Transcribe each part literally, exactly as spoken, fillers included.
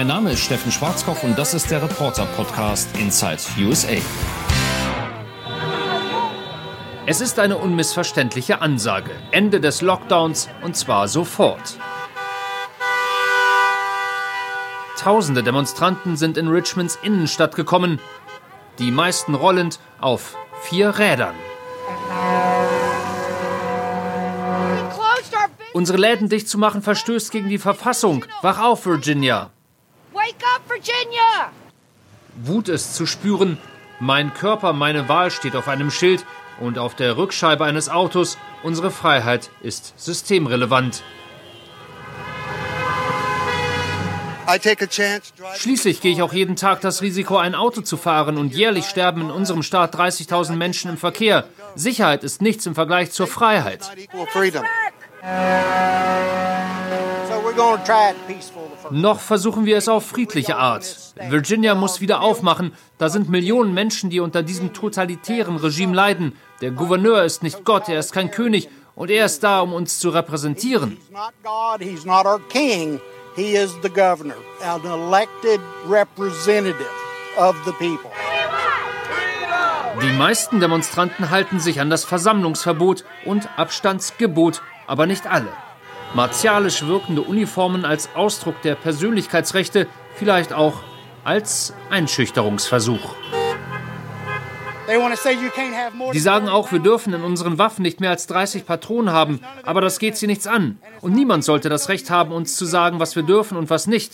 Mein Name ist Steffen Schwarzkopf und das ist der Reporter-Podcast Inside U S A. Es ist eine unmissverständliche Ansage. Ende des Lockdowns und zwar sofort. Tausende Demonstranten sind in Richmonds Innenstadt gekommen, die meisten rollend auf vier Rädern. Unsere Läden dicht zu machen verstößt gegen die Verfassung. Wach auf, Virginia! Wake up, Virginia! Wut ist zu spüren. Mein Körper, meine Wahl steht auf einem Schild und auf der Rückscheibe eines Autos. Unsere Freiheit ist systemrelevant. Schließlich gehe ich auch jeden Tag das Risiko, ein Auto zu fahren und jährlich sterben in unserem Staat dreißigtausend Menschen im Verkehr. Sicherheit ist nichts im Vergleich zur Freiheit. Noch versuchen wir es auf friedliche Art. Virginia muss wieder aufmachen. Da sind Millionen Menschen, die unter diesem totalitären Regime leiden. Der Gouverneur ist nicht Gott, er ist kein König und er ist da, um uns zu repräsentieren. He is the governor, an elected representative of the people. Die meisten Demonstranten halten sich an das Versammlungsverbot und Abstandsgebot, aber nicht alle. Martialisch wirkende Uniformen als Ausdruck der Persönlichkeitsrechte, vielleicht auch als Einschüchterungsversuch. Die sagen auch, wir dürfen in unseren Waffen nicht mehr als dreißig Patronen haben, aber das geht sie nichts an. Und niemand sollte das Recht haben, uns zu sagen, was wir dürfen und was nicht.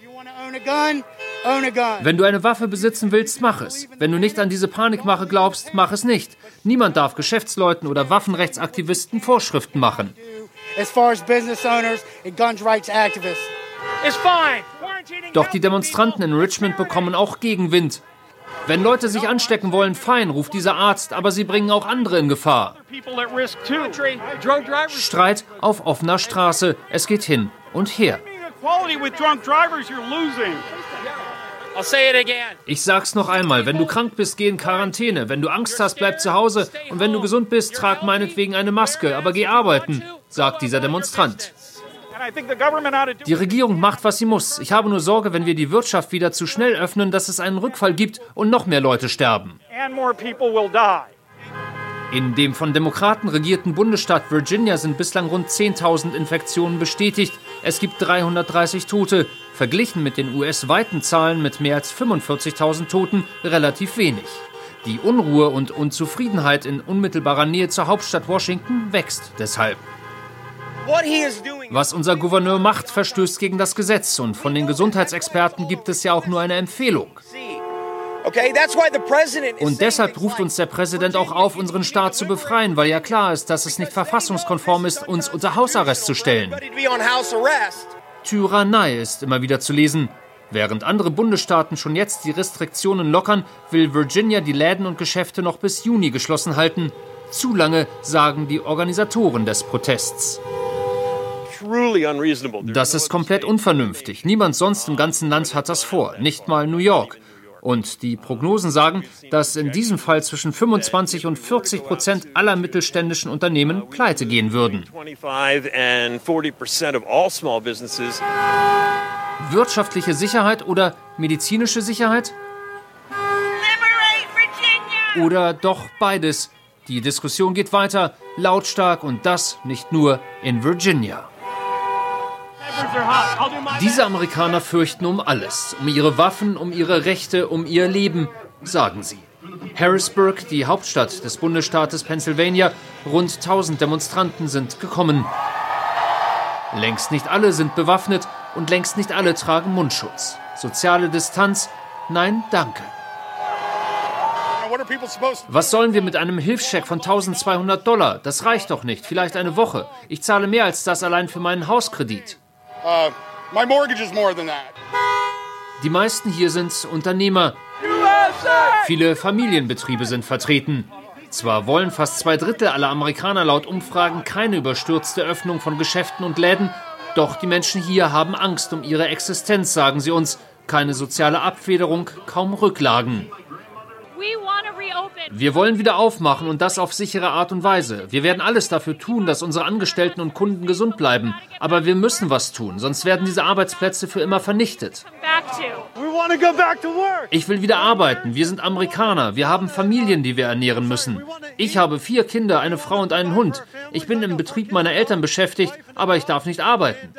Wenn du eine Waffe besitzen willst, mach es. Wenn du nicht an diese Panikmache glaubst, mach es nicht. Niemand darf Geschäftsleuten oder Waffenrechtsaktivisten Vorschriften machen. Doch die Demonstranten in Richmond bekommen auch Gegenwind. Wenn Leute sich anstecken wollen, fein, ruft dieser Arzt, aber sie bringen auch andere in Gefahr. Streit auf offener Straße, es geht hin und her. Ich sag's noch einmal, wenn du krank bist, geh in Quarantäne. Wenn du Angst hast, bleib zu Hause. Und wenn du gesund bist, trag meinetwegen eine Maske, aber geh arbeiten, sagt dieser Demonstrant. Die Regierung macht, was sie muss. Ich habe nur Sorge, wenn wir die Wirtschaft wieder zu schnell öffnen, dass es einen Rückfall gibt und noch mehr Leute sterben. In dem von Demokraten regierten Bundesstaat Virginia sind bislang rund zehntausend Infektionen bestätigt. Es gibt dreihundertdreißig Tote. Verglichen mit den U S-weiten Zahlen mit mehr als fünfundvierzigtausend Toten relativ wenig. Die Unruhe und Unzufriedenheit in unmittelbarer Nähe zur Hauptstadt Washington wächst deshalb. Was unser Gouverneur macht, verstößt gegen das Gesetz. Und von den Gesundheitsexperten gibt es ja auch nur eine Empfehlung. Und deshalb ruft uns der Präsident auch auf, unseren Staat zu befreien, weil ja klar ist, dass es nicht verfassungskonform ist, uns unter Hausarrest zu stellen. Tyrannei ist immer wieder zu lesen. Während andere Bundesstaaten schon jetzt die Restriktionen lockern, will Virginia die Läden und Geschäfte noch bis Juni geschlossen halten. Zu lange, sagen die Organisatoren des Protests. Das ist komplett unvernünftig. Niemand sonst im ganzen Land hat das vor, nicht mal New York. Und die Prognosen sagen, dass in diesem Fall zwischen fünfundzwanzig und vierzig Prozent aller mittelständischen Unternehmen pleite gehen würden. Wirtschaftliche Sicherheit oder medizinische Sicherheit? Oder doch beides? Die Diskussion geht weiter, lautstark und das nicht nur in Virginia. Diese Amerikaner fürchten um alles, um ihre Waffen, um ihre Rechte, um ihr Leben, sagen sie. Harrisburg, die Hauptstadt des Bundesstaates Pennsylvania, rund tausend Demonstranten sind gekommen. Längst nicht alle sind bewaffnet und längst nicht alle tragen Mundschutz. Soziale Distanz? Nein, danke. Was sollen wir mit einem Hilfscheck von eintausendzweihundert Dollar? Das reicht doch nicht, vielleicht eine Woche. Ich zahle mehr als das allein für meinen Hauskredit. Uh, my mortgage is more than that. Die meisten hier sind Unternehmer. Viele Familienbetriebe sind vertreten. Zwar wollen fast zwei Drittel aller Amerikaner laut Umfragen keine überstürzte Öffnung von Geschäften und Läden, doch die Menschen hier haben Angst um ihre Existenz, sagen sie uns. Keine soziale Abfederung, kaum Rücklagen. Wir wollen wieder aufmachen und das auf sichere Art und Weise. Wir werden alles dafür tun, dass unsere Angestellten und Kunden gesund bleiben. Aber wir müssen was tun, sonst werden diese Arbeitsplätze für immer vernichtet. Ich will wieder arbeiten. Wir sind Amerikaner. Wir haben Familien, die wir ernähren müssen. Ich habe vier Kinder, eine Frau und einen Hund. Ich bin im Betrieb meiner Eltern beschäftigt, aber ich darf nicht arbeiten.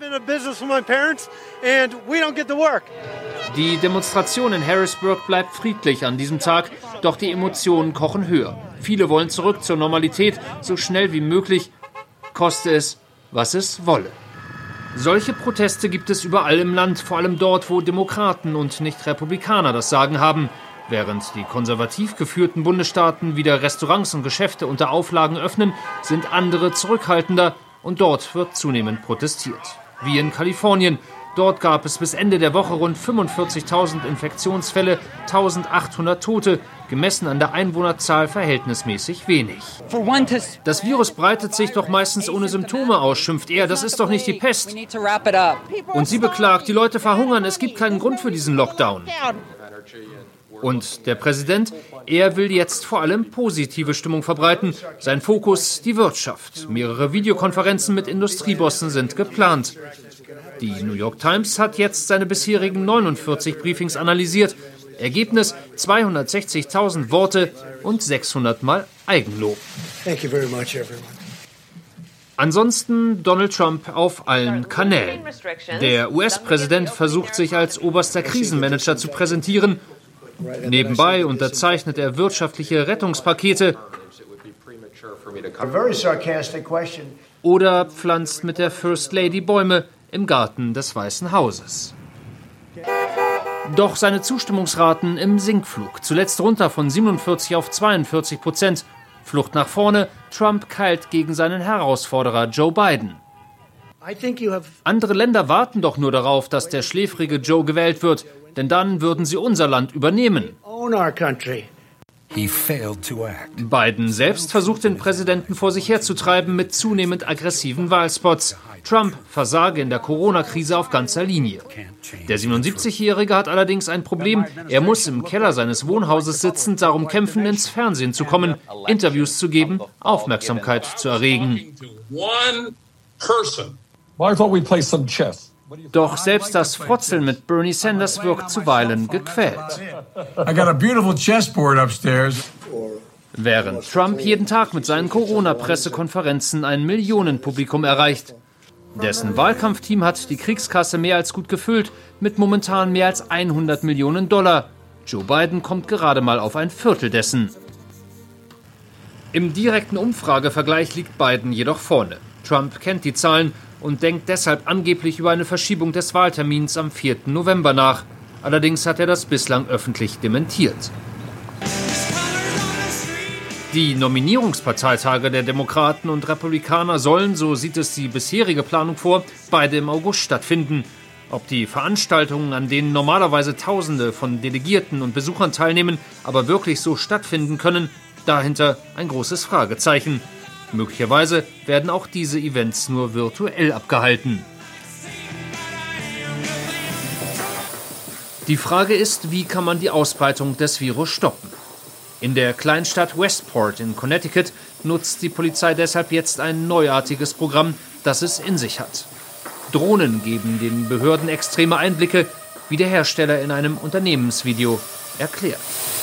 Die Demonstration in Harrisburg bleibt friedlich an diesem Tag, doch die Emotionen kochen höher. Viele wollen zurück zur Normalität, so schnell wie möglich, koste es, was es wolle. Solche Proteste gibt es überall im Land, vor allem dort, wo Demokraten und nicht Republikaner das Sagen haben. Während die konservativ geführten Bundesstaaten wieder Restaurants und Geschäfte unter Auflagen öffnen, sind andere zurückhaltender und dort wird zunehmend protestiert. Wie in Kalifornien. Dort gab es bis Ende der Woche rund fünfundvierzigtausend Infektionsfälle, eintausendachthundert Tote, gemessen an der Einwohnerzahl verhältnismäßig wenig. Das Virus breitet sich doch meistens ohne Symptome aus, schimpft er, das ist doch nicht die Pest. Und sie beklagt, die Leute verhungern, es gibt keinen Grund für diesen Lockdown. Und der Präsident, er will jetzt vor allem positive Stimmung verbreiten. Sein Fokus, die Wirtschaft. Mehrere Videokonferenzen mit Industriebossen sind geplant. Die New York Times hat jetzt seine bisherigen neunundvierzig Briefings analysiert. Ergebnis zweihundertsechzigtausend Worte und sechshundert Mal Eigenlob. Thank you very much, everyone. Ansonsten Donald Trump auf allen Kanälen. Der U S-Präsident versucht sich als oberster Krisenmanager zu präsentieren. Nebenbei unterzeichnet er wirtschaftliche Rettungspakete oder pflanzt mit der First Lady Bäume im Garten des Weißen Hauses. Doch seine Zustimmungsraten im Sinkflug, zuletzt runter von siebenundvierzig auf zweiundvierzig Prozent. Flucht nach vorne, Trump keilt gegen seinen Herausforderer Joe Biden. Andere Länder warten doch nur darauf, dass der schläfrige Joe gewählt wird, denn dann würden sie unser Land übernehmen. Biden selbst versucht, den Präsidenten vor sich herzutreiben mit zunehmend aggressiven Wahlspots. Trump versage in der Corona-Krise auf ganzer Linie. Der siebenundsiebzigjährige hat allerdings ein Problem. Er muss im Keller seines Wohnhauses sitzend darum kämpfen, ins Fernsehen zu kommen, Interviews zu geben, Aufmerksamkeit zu erregen. Doch selbst das Frotzeln mit Bernie Sanders wirkt zuweilen gequält. Während Trump jeden Tag mit seinen Corona-Pressekonferenzen ein Millionenpublikum erreicht. Dessen Wahlkampfteam hat die Kriegskasse mehr als gut gefüllt, mit momentan mehr als hundert Millionen Dollar. Joe Biden kommt gerade mal auf ein Viertel dessen. Im direkten Umfragevergleich liegt Biden jedoch vorne. Trump kennt die Zahlen und denkt deshalb angeblich über eine Verschiebung des Wahltermins am vierten November nach. Allerdings hat er das bislang öffentlich dementiert. Die Nominierungsparteitage der Demokraten und Republikaner sollen, so sieht es die bisherige Planung vor, beide im August stattfinden. Ob die Veranstaltungen, an denen normalerweise Tausende von Delegierten und Besuchern teilnehmen, aber wirklich so stattfinden können, dahinter ein großes Fragezeichen. Möglicherweise werden auch diese Events nur virtuell abgehalten. Die Frage ist, wie kann man die Ausbreitung des Virus stoppen? In der Kleinstadt Westport in Connecticut nutzt die Polizei deshalb jetzt ein neuartiges Programm, das es in sich hat. Drohnen geben den Behörden extreme Einblicke, wie der Hersteller in einem Unternehmensvideo erklärt.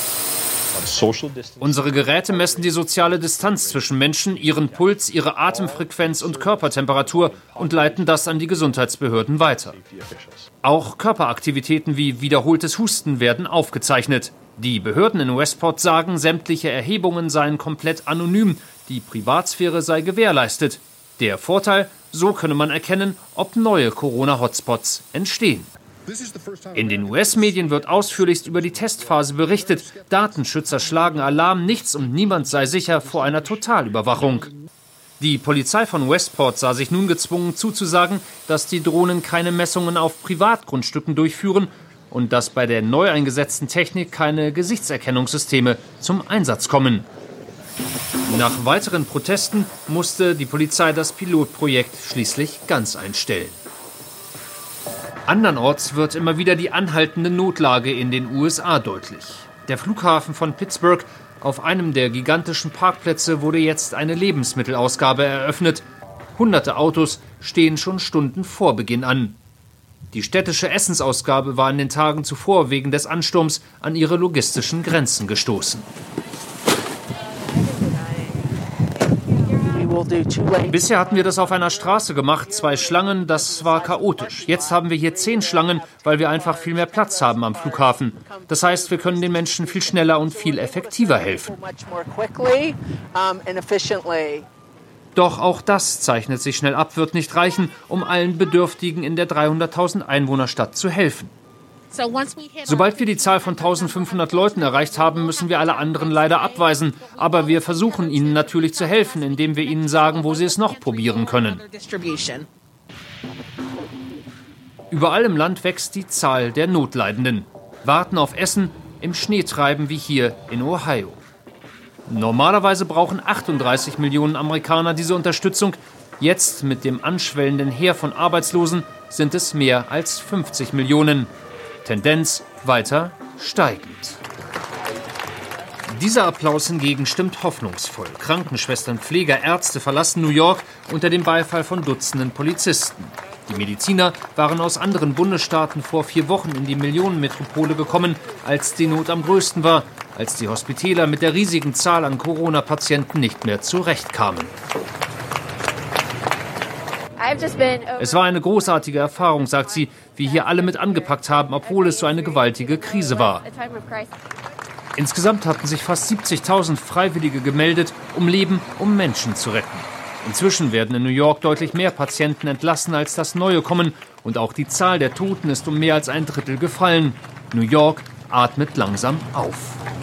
Unsere Geräte messen die soziale Distanz zwischen Menschen, ihren Puls, ihre Atemfrequenz und Körpertemperatur und leiten das an die Gesundheitsbehörden weiter. Auch Körperaktivitäten wie wiederholtes Husten werden aufgezeichnet. Die Behörden in Westport sagen, sämtliche Erhebungen seien komplett anonym, die Privatsphäre sei gewährleistet. Der Vorteil, so könne man erkennen, ob neue Corona-Hotspots entstehen. In den U S-Medien wird ausführlichst über die Testphase berichtet. Datenschützer schlagen Alarm, nichts und niemand sei sicher vor einer Totalüberwachung. Die Polizei von Westport sah sich nun gezwungen zuzusagen, dass die Drohnen keine Messungen auf Privatgrundstücken durchführen und dass bei der neu eingesetzten Technik keine Gesichtserkennungssysteme zum Einsatz kommen. Nach weiteren Protesten musste die Polizei das Pilotprojekt schließlich ganz einstellen. Andernorts wird immer wieder die anhaltende Notlage in den U S A deutlich. Der Flughafen von Pittsburgh, Auf einem der gigantischen Parkplätze wurde jetzt eine Lebensmittelausgabe eröffnet. Hunderte Autos stehen schon Stunden vor Beginn an. Die städtische Essensausgabe war in den Tagen zuvor wegen des Ansturms an ihre logistischen Grenzen gestoßen. Bisher hatten wir das auf einer Straße gemacht, zwei Schlangen, das war chaotisch. Jetzt haben wir hier zehn Schlangen, weil wir einfach viel mehr Platz haben am Flughafen. Das heißt, wir können den Menschen viel schneller und viel effektiver helfen. Doch auch das zeichnet sich schnell ab, wird nicht reichen, um allen Bedürftigen in der dreihunderttausend Einwohnerstadt zu helfen. Sobald wir die Zahl von eintausendfünfhundert Leuten erreicht haben, müssen wir alle anderen leider abweisen. Aber wir versuchen ihnen natürlich zu helfen, indem wir ihnen sagen, wo sie es noch probieren können. Überall im Land wächst die Zahl der Notleidenden. Warten auf Essen, im Schnee treiben wie hier in Ohio. Normalerweise brauchen achtunddreißig Millionen Amerikaner diese Unterstützung. Jetzt mit dem anschwellenden Heer von Arbeitslosen sind es mehr als fünfzig Millionen. Tendenz weiter steigend. Dieser Applaus hingegen stimmt hoffnungsvoll. Krankenschwestern, Pfleger, Ärzte verlassen New York unter dem Beifall von Dutzenden Polizisten. Die Mediziner waren aus anderen Bundesstaaten vor vier Wochen in die Millionenmetropole gekommen, als die Not am größten war, als die Hospitäler mit der riesigen Zahl an Corona-Patienten nicht mehr zurechtkamen. Es war eine großartige Erfahrung, sagt sie, wie hier alle mit angepackt haben, obwohl es so eine gewaltige Krise war. Insgesamt hatten sich fast siebzigtausend Freiwillige gemeldet, um Leben, um Menschen zu retten. Inzwischen werden in New York deutlich mehr Patienten entlassen, als das Neue kommen. Und auch die Zahl der Toten ist um mehr als ein Drittel gefallen. New York atmet langsam auf.